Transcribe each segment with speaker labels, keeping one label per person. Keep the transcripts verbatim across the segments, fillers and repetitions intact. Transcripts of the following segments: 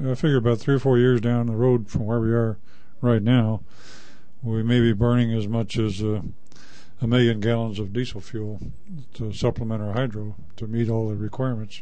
Speaker 1: I figure about three or four years down the road from where we are right now, we may be burning as much as uh, a million gallons of diesel fuel to supplement our hydro to meet all the requirements.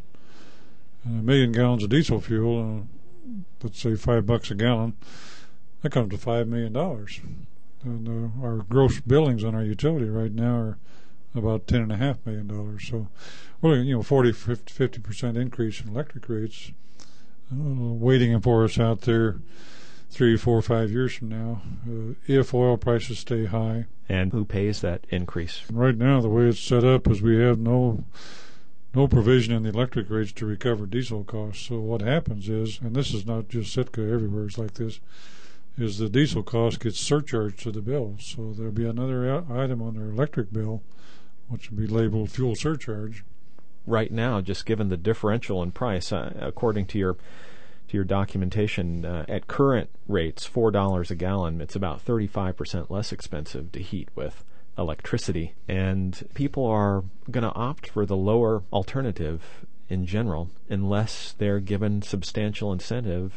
Speaker 1: And a million gallons of diesel fuel, uh, let's say five bucks a gallon, that comes to five million dollars. And uh, our gross billings on our utility right now are about ten and a half million dollars. So, well, you know, forty, fifty percent increase in electric rates uh, waiting for us out there three, four, five years from now, uh, if oil prices stay high.
Speaker 2: And who pays that increase?
Speaker 1: Right now, the way it's set up is we have no no provision in the electric rates to recover diesel costs. So what happens is, and this is not just Sitka, everywhere it's like this, is the diesel cost gets surcharged to the bill. So there'll be another item on their electric bill, which will be labeled fuel surcharge.
Speaker 2: Right now, just given the differential in price, uh, according to your to your documentation, uh, at current rates, four dollars a gallon, it's about thirty-five percent less expensive to heat with electricity. And people are going to opt for the lower alternative in general unless they're given substantial incentive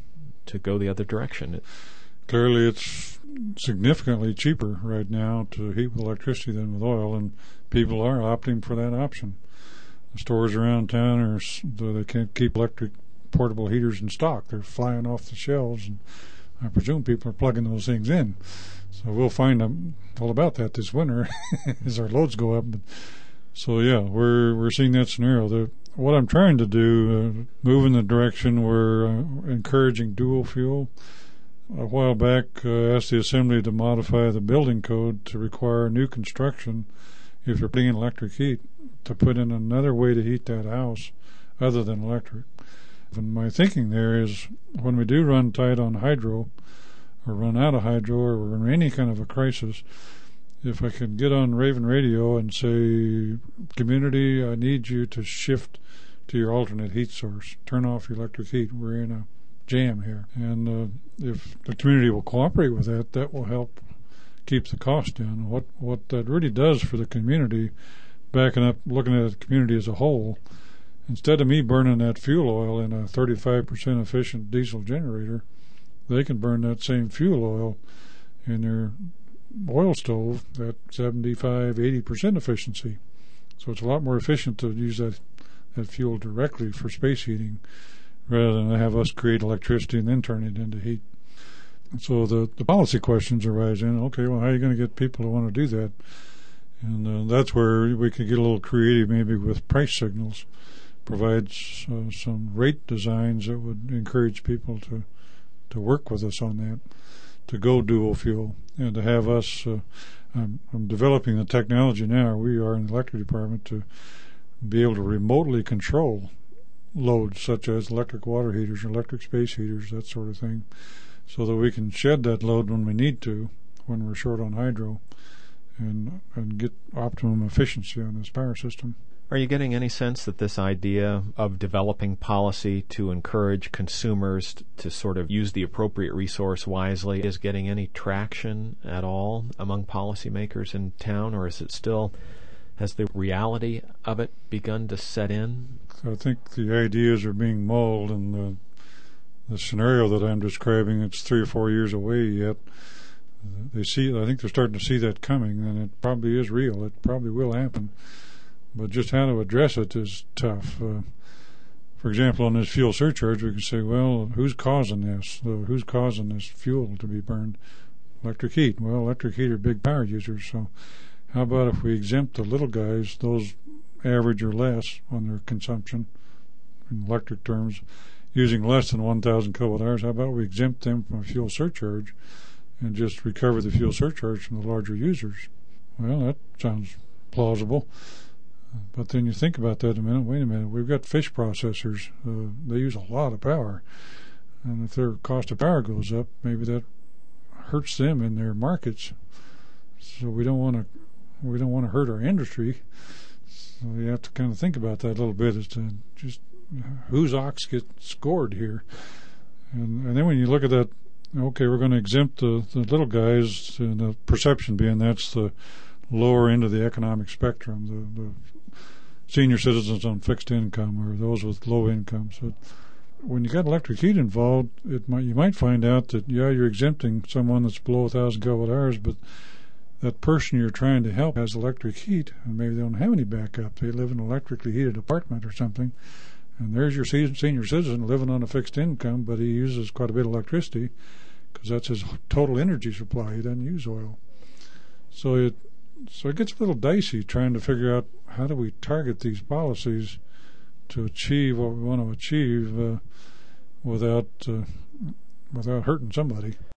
Speaker 2: to go the other direction.
Speaker 1: Clearly, it's significantly cheaper right now to heat with electricity than with oil, and people are opting for that option. The stores around town are they can't keep electric portable heaters in stock. They're flying off the shelves, and I presume people are plugging those things in. So we'll find out all about that this winter as our loads go up. But, so yeah, we're we're seeing that scenario. The, what I'm trying to do, uh, move in the direction we're uh, encouraging dual fuel. A while back, uh, asked the Assembly to modify the building code to require new construction, if you're putting in electric heat, to put in another way to heat that house other than electric. And my thinking there is, when we do run tight on hydro, or run out of hydro, or we're in any kind of a crisis, if I could get on Raven Radio and say, community, I need you to shift to your alternate heat source. Turn off your electric heat. We're in a jam here. And uh, if the community will cooperate with that, that will help keep the cost down. What what that really does for the community, backing up, looking at the community as a whole, instead of me burning that fuel oil in a thirty-five percent efficient diesel generator, they can burn that same fuel oil in their oil stove at seventy-five, eighty percent efficiency. So it's a lot more efficient to use that, that fuel directly for space heating rather than have us create electricity and then turn it into heat. So the, the policy questions arise in, okay, well, how are you going to get people to want to do that? And uh, that's where we could get a little creative maybe with price signals, provides uh, some rate designs that would encourage people to, to work with us on that, to go dual fuel, and to have us, uh, I'm, I'm developing the technology now, we are in the electric department, to be able to remotely control loads such as electric water heaters, electric space heaters, that sort of thing, so that we can shed that load when we need to, when we're short on hydro, and and get optimum efficiency on this power system.
Speaker 2: Are you getting any sense that this idea of developing policy to encourage consumers to sort of use the appropriate resource wisely is getting any traction at all among policymakers in town, or is it still, has the reality of it begun to set in?
Speaker 1: I think the ideas are being mulled, and the, the scenario that I'm describing, it's three or four years away yet. They see, I think they're starting to see that coming, and it probably is real. It probably will happen. But just how to address it is tough. Uh, for example, on this fuel surcharge, we can say, well, who's causing this? Uh, who's causing this fuel to be burned? Electric heat. Well, electric heat are big power users, so how about if we exempt the little guys, those average or less on their consumption in electric terms, using less than one thousand kilowatt hours, how about we exempt them from a fuel surcharge and just recover the fuel surcharge from the larger users? Well, that sounds plausible. But then you think about that a minute, wait a minute, we've got fish processors. Uh, they use a lot of power. And if their cost of power goes up, maybe that hurts them in their markets. So we don't want to we don't want to hurt our industry. So you have to kind of think about that a little bit as to just whose ox gets scored here. And, and then when you look at that, okay, we're going to exempt the, the little guys, and the perception being that's the lower end of the economic spectrum, the, the senior citizens on fixed income or those with low income. So when you got electric heat involved, it might you might find out that yeah, you're exempting someone that's below a thousand kilowatt hours, but that person you're trying to help has electric heat, and maybe they don't have any backup. They live in an electrically heated apartment or something, and there's your senior citizen living on a fixed income, but he uses quite a bit of electricity because that's his total energy supply. He doesn't use oil. So it so it gets a little dicey trying to figure out how do we target these policies to achieve what we want to achieve uh, without uh, without hurting somebody.